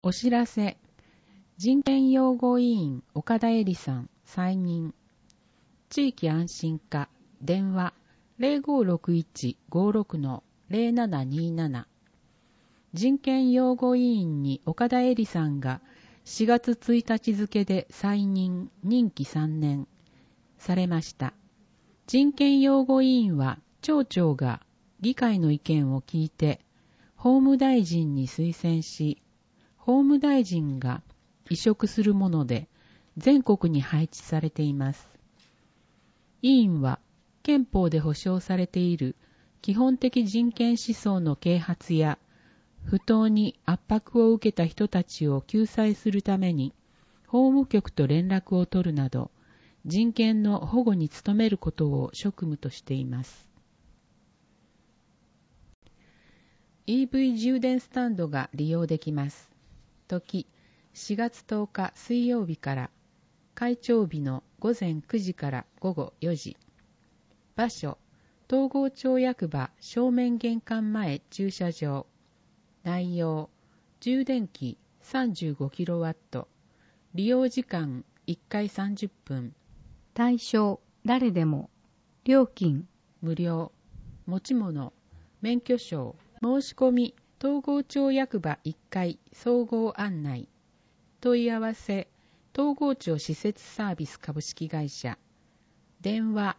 お知らせ。人権擁護委員岡田恵里さん再任。地域安心課電話 0561-56-0727。人権擁護委員に岡田恵里さんが4月1日付で再任任期3年されました。人権擁護委員は町長が議会の意見を聞いて法務大臣に推薦し、法務大臣が委嘱するもので全国に配置されています。委員は憲法で保障されている基本的人権思想の啓発や不当に圧迫を受けた人たちを救済するために法務局と連絡を取るなど人権の保護に努めることを職務としています。EV 充電スタンドが利用できます。時4月10日水曜日から開庁日の午前9時から午後4時。場所東郷町役場正面玄関前駐車場。内容充電器 35kW。 利用時間1回30分。 対象誰でも。料金無料。持ち物免許証。申し込み東郷町役場1階総合案内。問い合わせ東郷町施設サービス株式会社。電話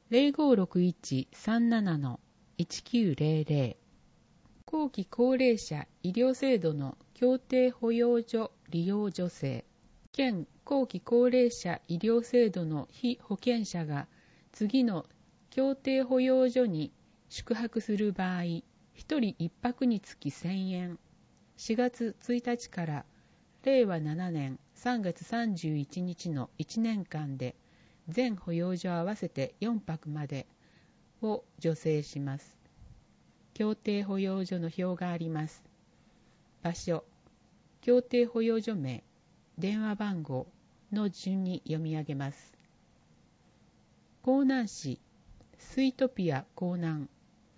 0561-37-1900。後期高齢者医療制度の協定保養所利用助成。県後期高齢者医療制度の被保険者が次の協定保養所に宿泊する場合、1人1泊につき1000円。4月1日から令和7年3月31日の1年間で全保養所合わせて4泊までを助成します。協定保養所の表があります。場所、協定保養所名、電話番号の順に読み上げます。江南市スイートピア江南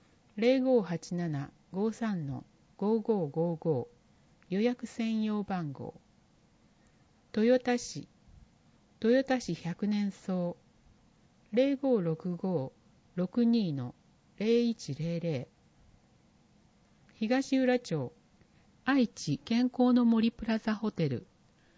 0587-53-5555 予約専用番号。豊田市100年草 0565-62-0100。東浦町愛知健康の森プラザホテル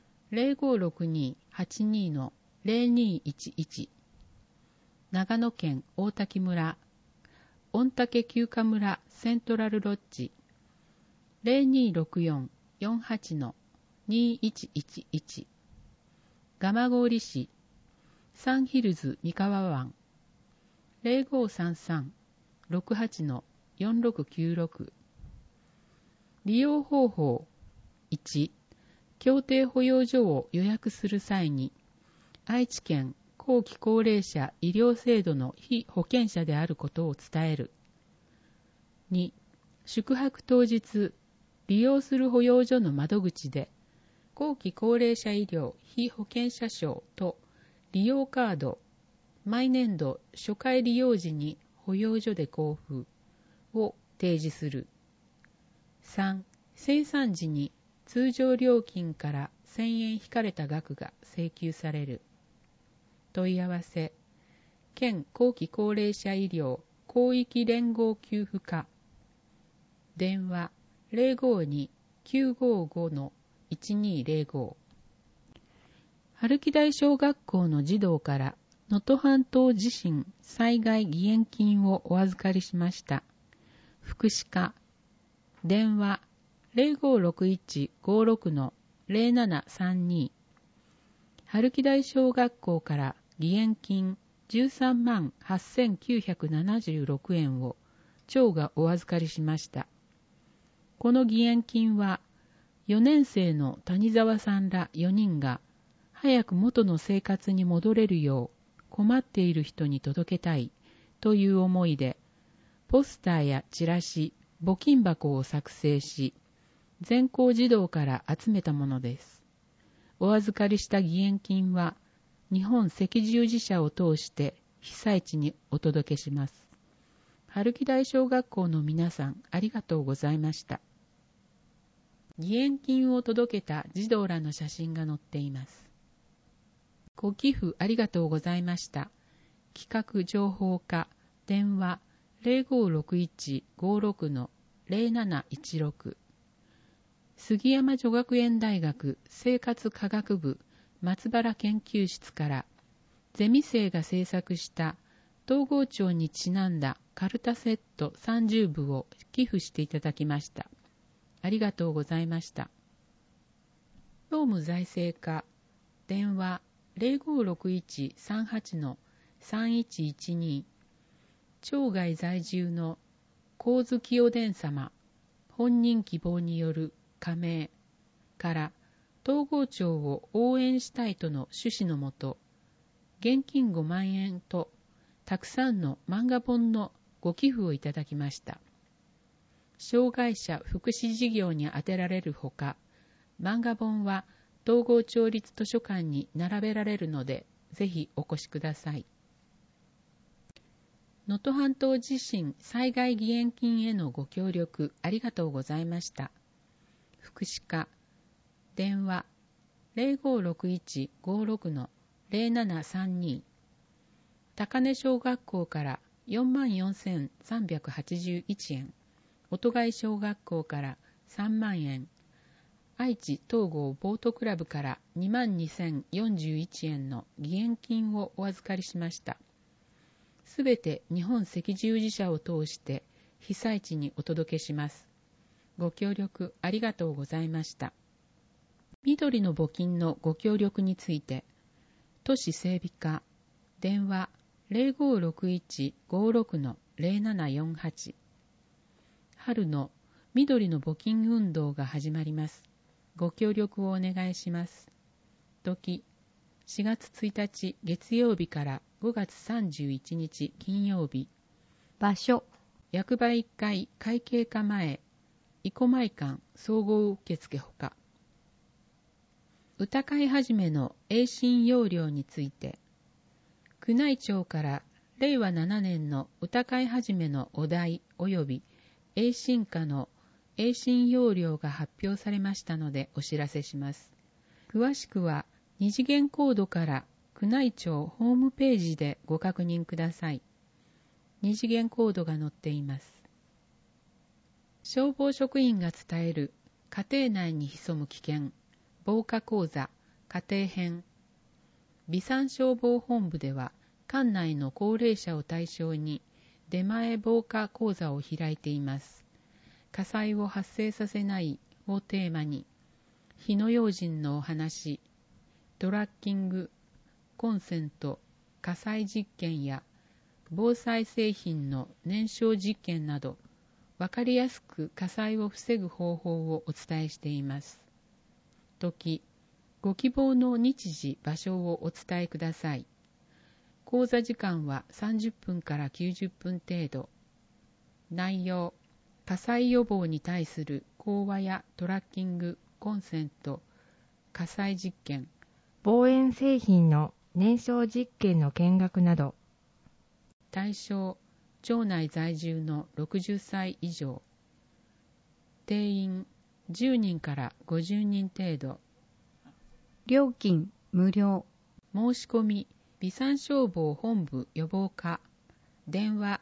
0562-82-0211。長野県大滝村御嶽休暇村セントラルロッジ 0264-48-2111。蒲郡市サンヒルズ三河湾 0533-68-4696。利用方法1、協定保養所を予約する際に愛知県後期高齢者医療制度の被保険者であることを伝える。2、宿泊当日利用する保養所の窓口で後期高齢者医療被保険者証と利用カード毎年度初回利用時に保養所で交付を提示する。3、清算時に通常料金から1000円引かれた額が請求される。問い合わせ県後期高齢者医療広域連合給付課。電話 052-955-1205。春木台小学校の児童から能登半島地震災害義援金をお預かりしました。福祉課。電話 0561-56-0732。春木台小学校から義援金13万8976円を町がお預かりしました。この義援金は4年生の谷沢さんら4人が早く元の生活に戻れるよう困っている人に届けたいという思いでポスターやチラシ、募金箱を作成し全校児童から集めたものです。お預かりした義援金は日本赤十字社を通して被災地にお届けします。春木台小学校の皆さんありがとうございました。 義援金を届けた児童らの写真が載っています。ご寄付ありがとうございました。企画情報課、電話 0561-56-0716 杉山女学園大学生活科学部松原研究室からゼミ生が制作した東郷町にちなんだカルタセット30部を寄付していただきました。ありがとうございました。総務財政課、電話 0561-38-3112 町外在住の神津清伝様本人希望による加盟から東郷町を応援したいとの趣旨のもと、現金5万円とたくさんの漫画本のご寄付をいただきました。障害者福祉事業に充てられるほか、漫画本は東郷町立図書館に並べられるので、ぜひお越しください。能登半島地震災害義援金へのご協力ありがとうございました。福祉課、電話 0561-56-0732 高根小学校から44,381円、音貝小学校から3万円、愛知東郷ボートクラブから22,041円の義援金をお預かりしました。すべて日本赤十字社を通して被災地にお届けします。ご協力ありがとうございました。緑の募金のご協力について、都市整備課、電話 0561-56-0748 春の緑の募金運動が始まります。ご協力をお願いします。時、4月1日月曜日から5月31日金曜日。 場所、 役場1階会計課前、生駒館総合受付ほか。歌会始めの永進要領について、宮内庁から令和7年の歌会始めのお題及び永進課の永進要領が発表されましたのでお知らせします。詳しくは二次元コードから宮内庁ホームページでご確認ください。二次元コードが載っています。消防職員が伝える家庭内に潜む危険防火講座家庭編。備産消防本部では管内の高齢者を対象に出前防火講座を開いています。火災を発生させないをテーマに、火の用心のお話、トラッキング、コンセント、火災実験や防災製品の燃焼実験など、わかりやすく火災を防ぐ方法をお伝えしています。時、ご希望の日時、場所をお伝えください。講座時間は30分から90分程度。内容、火災予防に対する講話やトラッキング、コンセント、火災実験、 防煙製品の燃焼実験の見学など。 対象、町内在住の60歳以上。定員、10人から50人程度。 料金無料。 申し込み、備産消防本部予防課、電話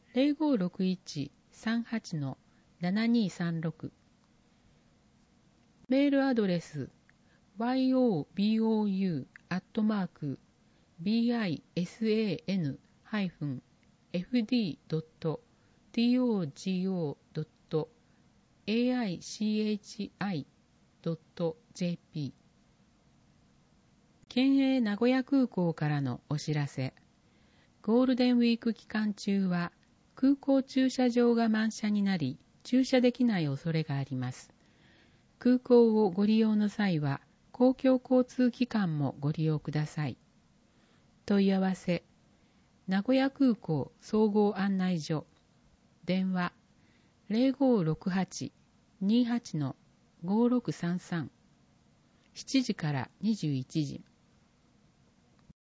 0561-38-7236 メールアドレス yobou-bisan-tomac.aichi.jp 県営名古屋空港からのお知らせ。ゴールデンウィーク期間中は空港駐車場が満車になり駐車できない恐れがあります。空港をご利用の際は公共交通機関もご利用ください。問い合わせ、名古屋空港総合案内所、電話 0568-28-5633 7時から21時。